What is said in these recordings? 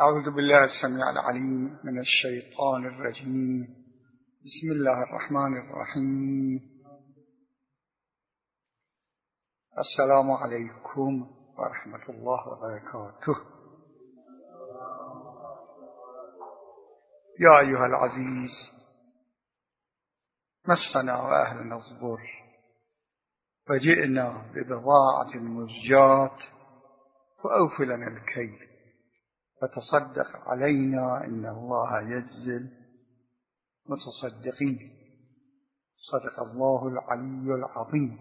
أعوذ بالله السميع العليم من الشيطان الرجيم. بسم الله الرحمن الرحيم. السلام عليكم ورحمة الله وبركاته. يا أيها العزيز، مسنا وأهلنا الضر، فجئنا ببضاعة مزجاة فأوف لنا الكيل فتصدق علينا إن الله يجزي المتصدقين. صدق الله العلي العظيم.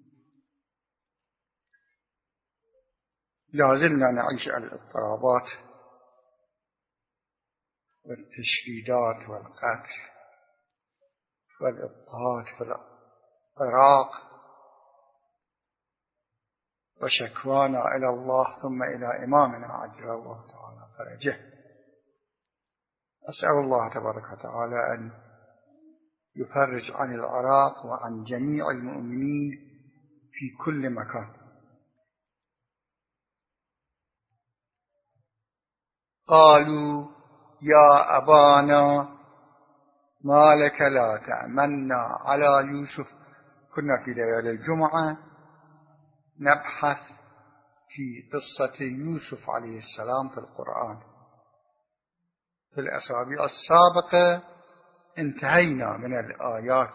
لازلنا نعيش الاضطرابات والتشديدات والقتل والإضطهاد في العراق، وشكوانا إلى الله ثم إلى إمامنا عجل الله تعالى فرجه. أسأل الله تبارك وتعالى أن يفرج عن العراق وعن جميع المؤمنين في كل مكان. قالوا يا أبانا ما لك لا تأمنا على يوسف. كنا في ليالي الجمعة نبحث في قصة يوسف عليه السلام في القرآن. في الأسابيع السابقة انتهينا من الآيات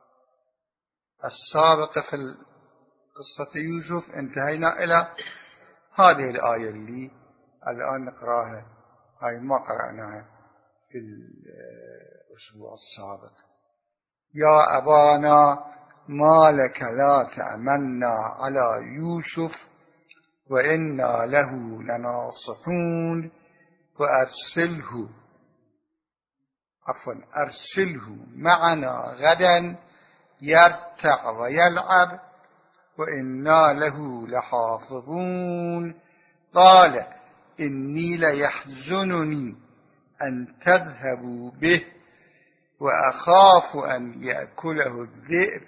السابقة في قصة يوسف، انتهينا إلى هذه الآية اللي الآن نقرأها، هاي ما قرأناها في الأسبوع السابق. يا أبانا ما لك لا تأمنا على يوسف وإنا له لناصحون أرسله معنا غدا يرتع ويلعب وإنا له لحافظون. قال إني ليحزنني أن تذهبوا به وأخاف أن يأكله الذئب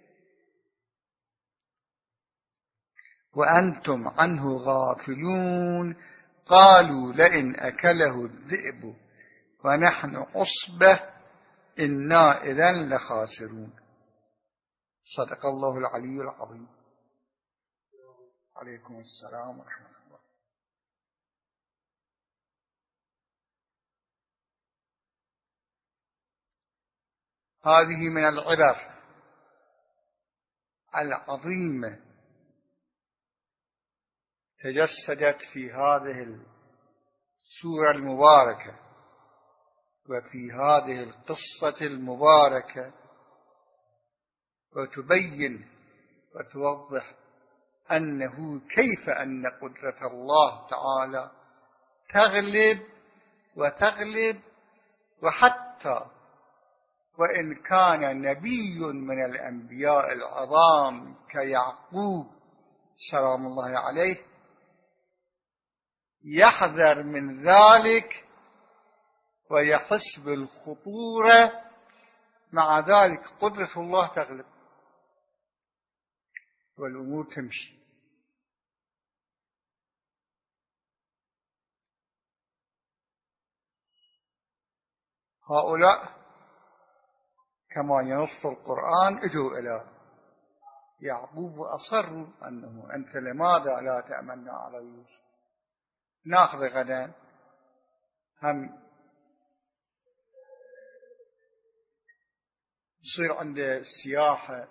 وأنتم عنه غافلون. قالوا لئن أكله الذئب ونحن عصبة إنا إذن لخاسرون. صدق الله العلي العظيم. عليكم السلام ورحمة الله. هذه من العبر العظيمة تجسدت في هذه السورة المباركة وفي هذه القصة المباركة، وتبين وتوضح أنه كيف أن قدرة الله تعالى تغلب وحتى وإن كان نبي من الأنبياء العظام كيعقوب سلام الله عليه يحذر من ذلك ويحس بالخطورة، مع ذلك قدرة الله تغلب والأمور تمشي. هؤلاء كما ينص القرآن اجوا إلى يعقوب وأصروا أنه أنت لماذا لا تأمنا على يوسف، ناخذ غدا، هم يصير عنده سياحة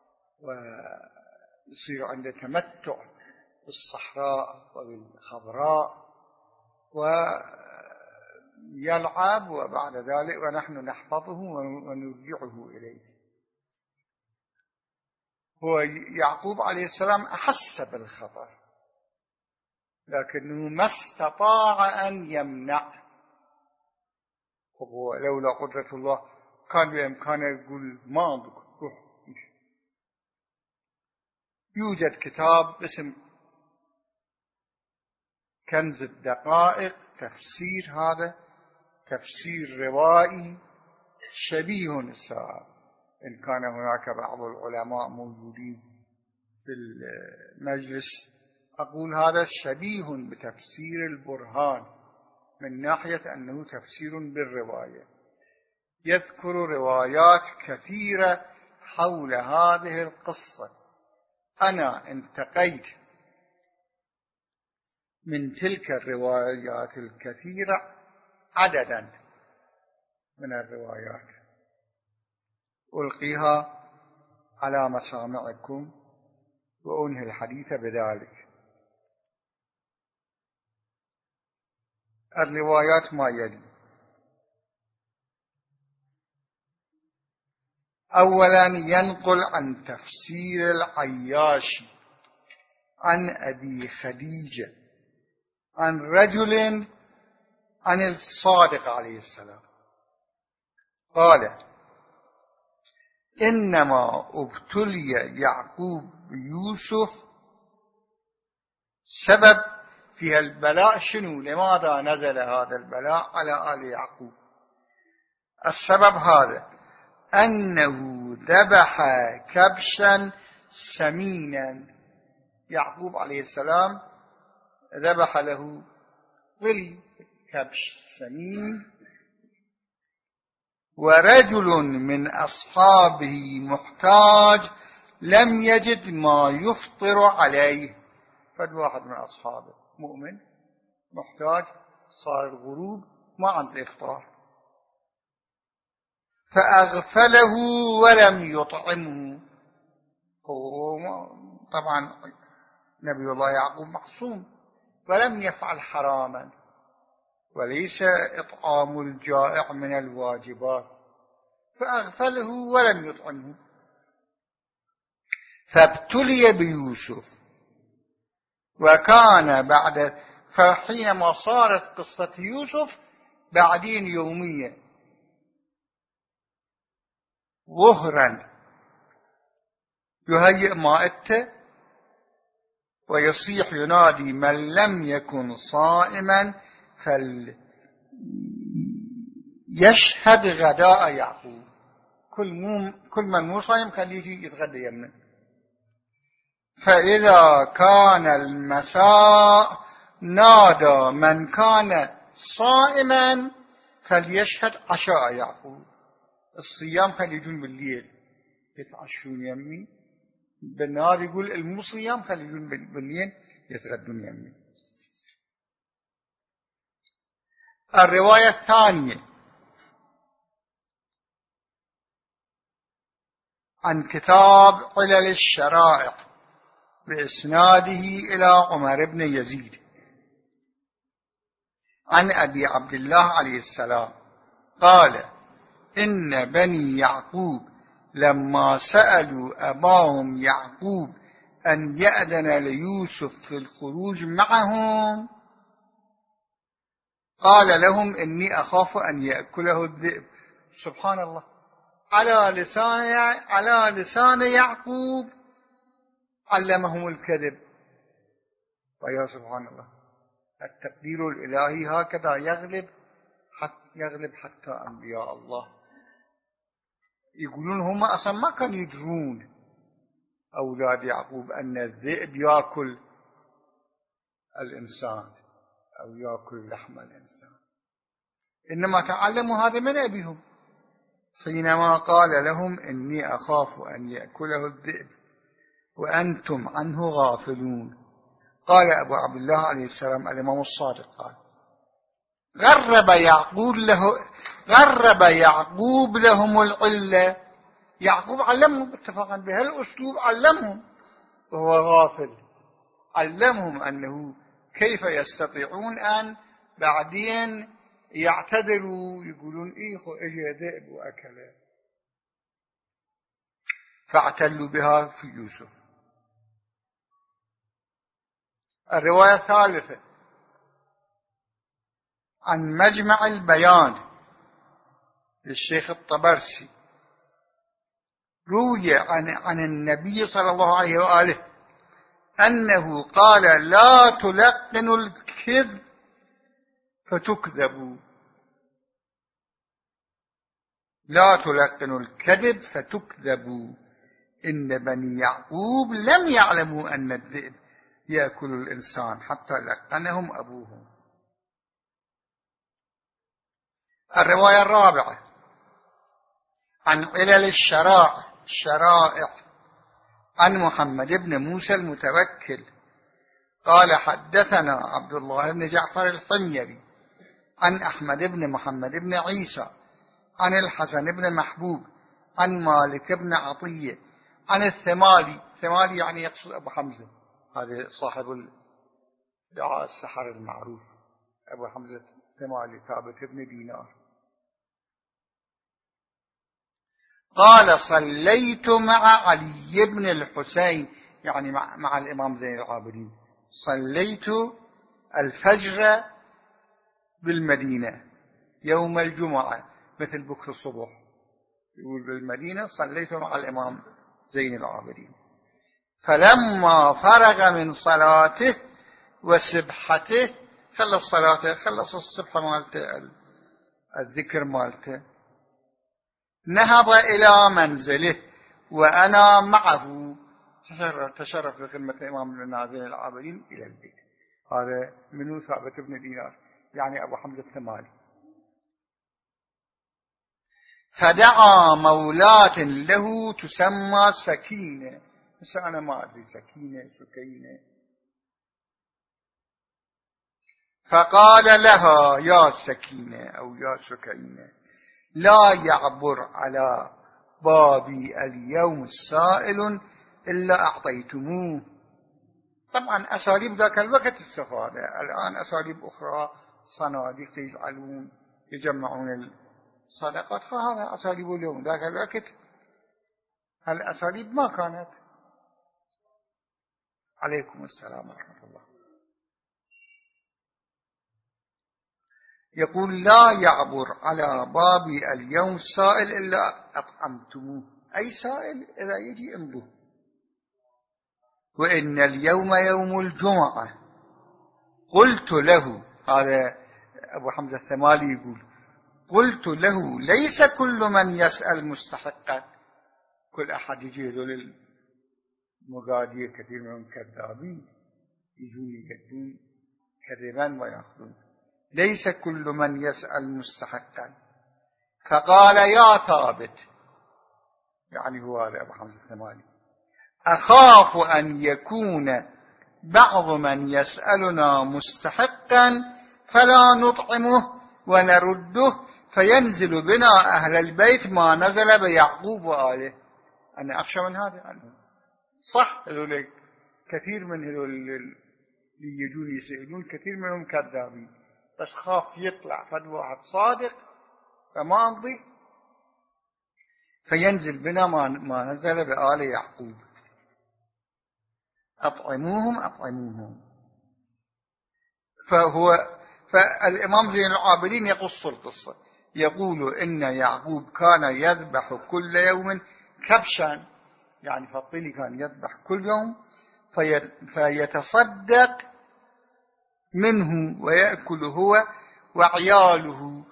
ويصير عنده تمتع بالصحراء وبالخضراء ويلعب، وبعد ذلك ونحن نحفظه ونرجعه إليه. هو يعقوب عليه السلام أحس بالخطر لكنه ما استطاع أن يمنع. هو لولا قدرة الله كان بإمكانه يقول ما روح. يوجد كتاب اسم كنز الدقائق، تفسير، هذا تفسير روائي شبيه الساعة، إن كان هناك بعض العلماء موجودين في المجلس. أقول هذا شبيه بتفسير البرهان من ناحية أنه تفسير بالرواية، يذكر روايات كثيرة حول هذه القصة. أنا انتقيت من تلك الروايات الكثيرة عددا من الروايات ألقيها على مسامعكم وأنهي الحديث بذلك. الروايات ما يلي: أولا، ينقل عن تفسير العياشي عن أبي خديجة عن رجل عن الصادق عليه السلام قال: إنما ابتلي يعقوب بيوسف. سبب في البلاء شنو؟ لماذا نزل هذا البلاء على آل يعقوب؟ السبب هذا: أنه ذبح كبشا سمينا. يعقوب عليه السلام ذبح له ظل كبش سمين، ورجل من أصحابه محتاج لم يجد ما يفطر عليه. فواحد من أصحابه مؤمن محتاج، صار الغروب ما عنده إفطار، فأغفله ولم يطعمه. طبعا نبي الله يعقوب معصوم ولم يفعل حراما، وليس إطعام الجائع من الواجبات، فأغفله ولم يطعمه، فابتلي بيوسف. وكان فحينما صارت قصة يوسف بعدين يوميا ظهرا يهيئ مائدته ويصيح ينادي: من لم يكن صائما فليشهد غداء يعقوب. كل من مو صائم خليه يجي يتغدى يمنا. فإذا كان المساء نادى: من كان صائما فليشهد عشاء يعقوب. الصيام خليه يجون بالليل يتعشون يمي، بالنهار يقول المصيام خليه يجون بالليل يتغدون يمي. الرواية الثانية عن كتاب علل الشرائع بإسناده إلى عمر بن يزيد عن أبي عبد الله عليه السلام قال: إن بني يعقوب لما سألوا أباهم يعقوب أن يأذن ليوسف في الخروج معهم قال لهم: إني أخاف أن يأكله الذئب. سبحان الله، على لسان يعقوب علمهم الكذب. ويا سبحان الله، التقدير الإلهي هكذا يغلب حتى أنبياء الله. يقولون هم أصلا ما كانوا يدرون أولاد يعقوب أن الذئب يأكل الإنسان أو يأكل لحم الإنسان، إنما تعلموا هذا من أبيهم حينما قال لهم: إني أخاف أن يأكله الذئب وأنتم عنه غافلون. قال أبو عبد الله عليه السلام الإمام الصادق قال: غرب يعقوب لهم العلة. يعقوب علمهم اتفاقا بهالأسلوب، علمهم وهو غافل، علمهم أنه كيف يستطيعون أن بعدين يعتذروا يقولون إجا ذئب وأكله. فاعتلوا بها في يوسف. الرواية الثالثة عن مجمع البيان للشيخ الطبرسي روي عن النبي صلى الله عليه وآله أنه قال: لا تلقنوا الكذب فتكذبوا. لا تلقنوا الكذب فتكذبوا. إن بني يعقوب لم يعلموا أن الذئب يأكل الإنسان حتى لقنهم أبوهم. الرواية الرابعة عن علل الشرائع عن محمد بن موسى المتوكل قال حدثنا عبد الله بن جعفر الحميري عن أحمد بن محمد بن عيسى عن الحسن بن محبوب عن مالك بن عطية عن الثمالي يعني يقصد أبو حمزة، هذا صاحب دعاء السحر المعروف أبو حمزة الثمالي ثابت بن دينار. قال صليت مع علي بن الحسين، يعني مع الإمام زين العابدين، صليت الفجر بالمدينة يوم الجمعة، مثل بكر الصبح يقول بالمدينة صليت مع الإمام زين العابدين. فلما فرغ من صلاته وسبحته، خلص صلاته، خلص السبحة مالته، الذكر مالته، نهض إلى منزله وأنا معه، تشرف بخدمة الإمام زين العابدين إلى البيت. هذا منو؟ ثابت بن دينار، يعني أبو حمزة الثمالي. فدعا مولاة له تسمى سكينة، بس أنا ما أدري سكينة سكينة. فقال لها يا سكينة أو يا سكينة لا يعبر على بابي اليوم سائل إلا أعطيتموه. طبعا أساليب ذاك الوقت استفادة، الآن أساليب أخرى، صناديق يجمعون الصدقات، فهذا أساليب اليوم. ذاك الوقت هالأساليب ما كانت. عليكم السلام ورحمة الله. يقول لا يعبر على بابي اليوم سائل إلا أطعمتموه، أي سائل إذا يجي انظر. وإن اليوم يوم الجمعة قلت له، هذا أبو حمزة الثمالي يقول، قلت له ليس كل من يسأل مستحقا، كل أحد يجي ذول المقادير كثير منهم كذابين يجون يقدون كذبا ويأخذون، ليس كل من يسأل مستحقا. فقال يا ثابت، يعني هو هذا أبو حمزة الثمالي، أخاف أن يكون بعض من يسألنا مستحقا فلا نطعمه ونرده فينزل بنا أهل البيت ما نزل بيعقوب وآله. أنا أخشى من هذا عنه. صح، هذول كثير من هذول اللي يجون يسألون كثير منهم كذابين، بس خاف يطلع فد واحد صادق فما أمضي، فينزل بنا ما نزل بآل يعقوب. أطعموهم. فالإمام زين العابدين يقص القصة، يقول إن يعقوب كان يذبح كل يوم كبشا، يعني فطيلي كان يذبح كل يوم فيتصدق منه ويأكل هو وعياله،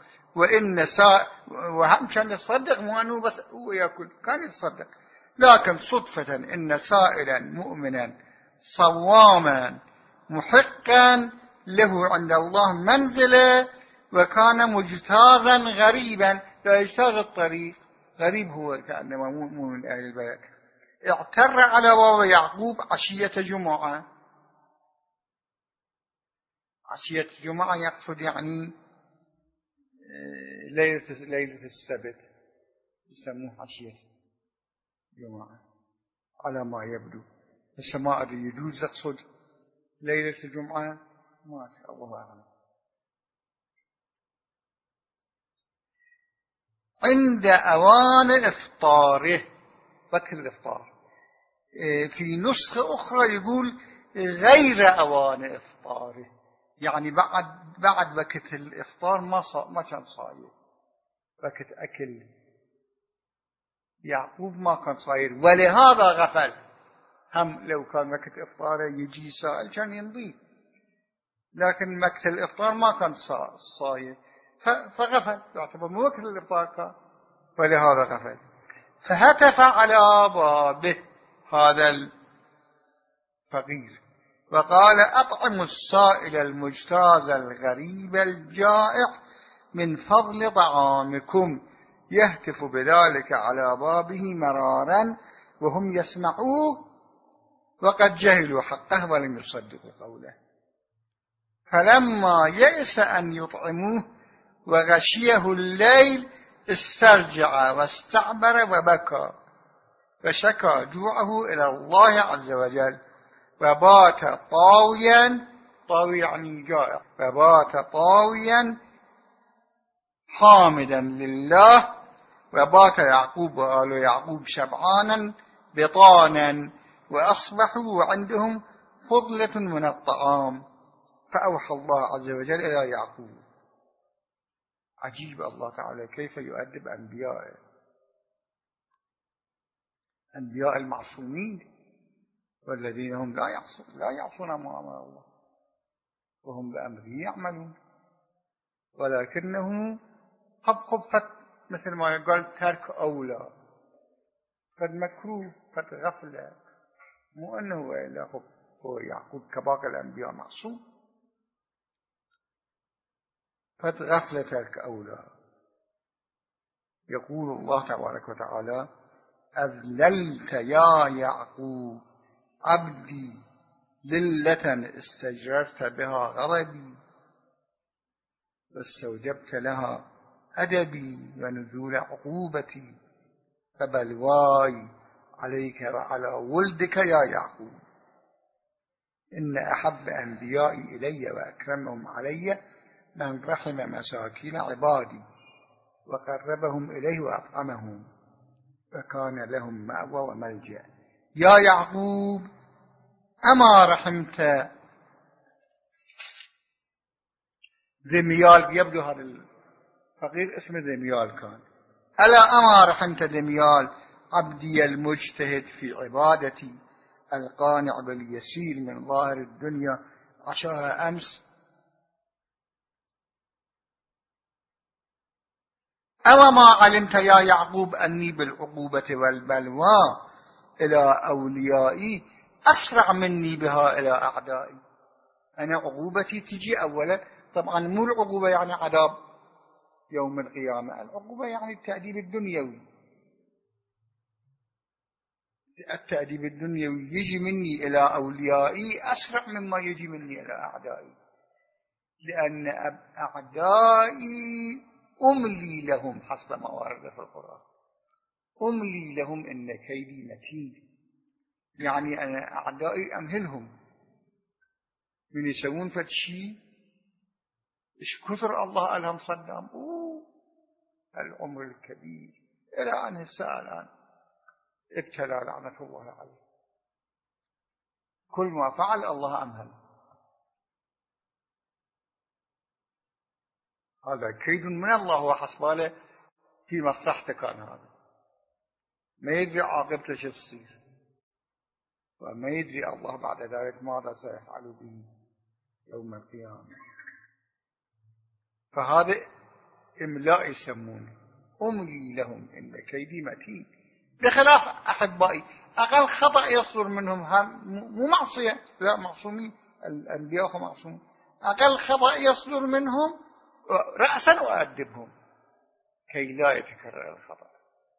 وهم كان يتصدق، مو أنه بس هو يأكل، كان يتصدق. لكن صدفة إن سائلا مؤمنا صواما محقا له عند الله منزله، وكان مجتازا غريبا، لا يجتاز الطريق، غريب هو كأنما مو من أهل البلد، اعتر على باب يعقوب عشية جمعة. عشية جمعة يقصد يعني ليلة السبت، يسموه عشية جمعة على ما يبدو، بس ما أدري يجوز يقصد ليلة الجمعة، ما شاء الله أعلم. عند أوان إفطاره، وقت الإفطار، في نسخة أخرى يقول غير أوان إفطاره، يعني بعد وقت الإفطار ما كان صاير، وقت أكل يعقوب ما كان صاير، ولهذا غفل. هم لو كان وقت إفطاره يجي سائل كان ينضي، لكن وقت الإفطار ما كان صاير، فغفل، يعتبر مو وقت الإفطار كان، ولهذا غفل. فهتف على بابه هذا الفقير وقال أطعم السائل المجتاز الغريب الجائع من فضل طعامكم يهتف بذلك على بابه مرارا وهم يسمعوه وقد جهلوا حقه ولم يصدقوا قوله. فلما يئس أن يطعموه وغشيه الليل استرجع واستعبر وبكى فشكى جوعه إلى الله عز وجل وبات طاويا، طاوي يعني جائع، وبات طاويا حامدا لله. وبات يعقوب وآل يعقوب شبعانا بطانا وأصبحوا وعندهم فضلة من الطعام. فأوحى الله عز وجل إلى يعقوب. عجيب الله تعالى كيف يؤدب أنبياء المعصومين والذين هم لا يعصون ما أمر الله وهم بأمره يعملون، ولكنه خب مثل ما يقال ترك أولى، قد مكروه قد غفلة، مو أنه إلا هو يعقوب كباقي الأنبياء معصوم، قد غفلة ترك أولى. يقول الله تبارك وتعالى: أذللت يا يعقوب عبدي ذلة استجررت بها غضبي واستوجبت لها أدبي ونزول عقوبتي فبلواي عليك وعلى ولدك يا يعقوب. إن أحب أنبيائي إلي وأكرمهم علي من رحم مساكين عبادي وقربهم إليه وأطعمهم وكان لهم مأوى وملجأ. يا يعقوب أما رحمت ذميال، يبدو هذا الفقير اسمه ذميال كان، ألا أما رحمت ذميال عبدي المجتهد في عبادتي القانع باليسير من ظاهر الدنيا عشاء أمس. أو ما علمت يا يعقوب أني بالعقوبة والبلوى إلى أوليائي أسرع مني بها إلى أعدائي. أنا عقوبتي تجي أولا، طبعا مو العقوبة يعني عذاب يوم القيامة، العقوبة يعني التأديب الدنيوي. التأديب الدنيوي يجي مني إلى أوليائي أسرع مما يجي مني إلى أعدائي، لأن أعدائي أملي لهم حسب ما ورد في القرآن، أملي لهم إن كيدي متين. يعني أنا أعدائي أمهلهم من يسوون فتشي إيش كثر الله ألهم صدام العمر الكبير إلى أن الساعة الآن ابتلى لعنة الله عليه، كل ما فعل الله أمهل. هذا كيد من الله وحسباله في مصلحته كان، هذا ما يدري عاقبته شو تصير، وما يدري الله بعد ذلك ماذا سيفعل به يوم القيامة. فهذا إملاء يسمونه، أملي لهم إن كيدي متين. بخلاف أحبائي أقل خطأ يصدر منهم، مو معصية، لا معصومين، الأنبياء معصومين، أقل خطأ يصدر منهم رأسا أؤدبهم كي لا يتكرر الخطأ.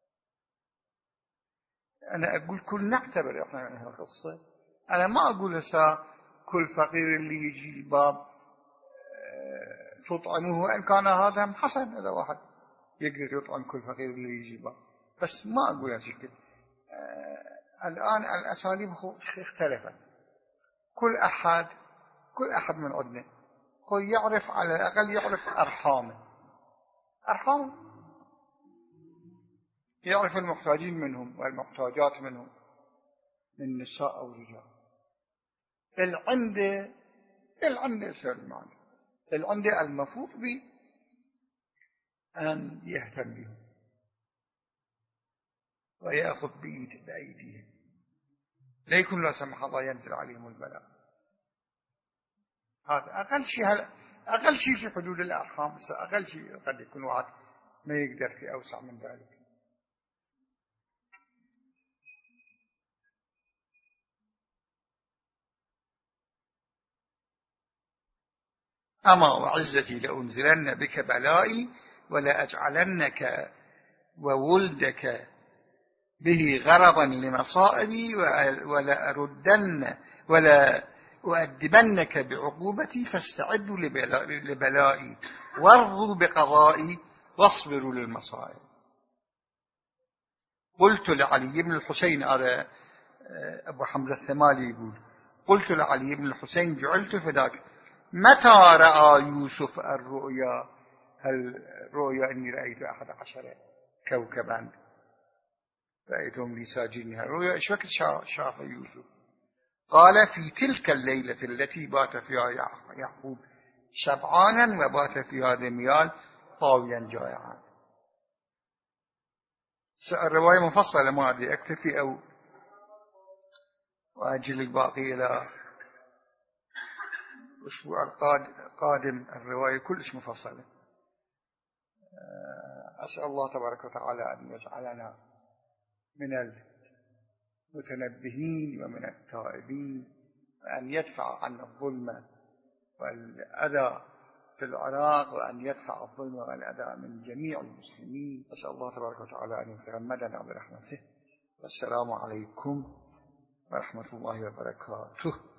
أنا أقول كل نعتبر إحنا من هالقصة، أنا ما أقول هسا كل فقير اللي يجي الباب تطعمه، وإن كان هذا حسن، إذا واحد يقدر يطعم كل فقير اللي يجي الباب، بس ما أقول هالشكل. الآن الأساليب اختلفت، كل أحد من عندنا هو يعرف، على الأقل يعرف أرحامه، يعرف المحتاجين منهم والمحتاجات منهم من نساء أو رجال. العنده سلمان، العنده المفروض به أن يهتم بهم ويأخذ بأيديهم، لا يكون لا سمح الله ينزل عليهم البلاء. هذا أقل شيء في حدود الأرحام، أقل شيء قد يكون واحد ما يقدر في أوسع من ذلك. أما وعزتي لأنزلن بك بلائي ولأجعلنك وولدك به غرضا لمصائبي ولا أؤدبنك بعقوبتي فاستعدوا لبلائي وارضوا بقضائي واصبروا للمصائب. قلت لعلي بن الحسين، هذا أبو حمزة الثمالي يقول: قلت لعلي بن الحسين جعلت فداك متى رأى يوسف الرؤيا؟ هل رؤيا أني رأيت 11 كوكبا رأيتهم لي ساجدين؟ رؤيا إيش وقت شاف يوسف؟ قال: في تلك الليلة التي بات فيها يعقوب شبعانا وبات فيها دميال طاويا جائعا. الرواية مفصلة، ما أدري أكتفي أو وأجل الباقي إلى الأسبوع القادم. الرواية كلش مفصلة. أسأل الله تبارك وتعالى أن يجعلنا من المتنبهين ومن التائبين، وأن يدفع عنا الظلم والأذى في العراق، وأن يدفع الظلم والأذى من جميع المسلمين. أسأل الله تبارك وتعالى أن يتغمدنا برحمته. والسلام عليكم ورحمة الله وبركاته.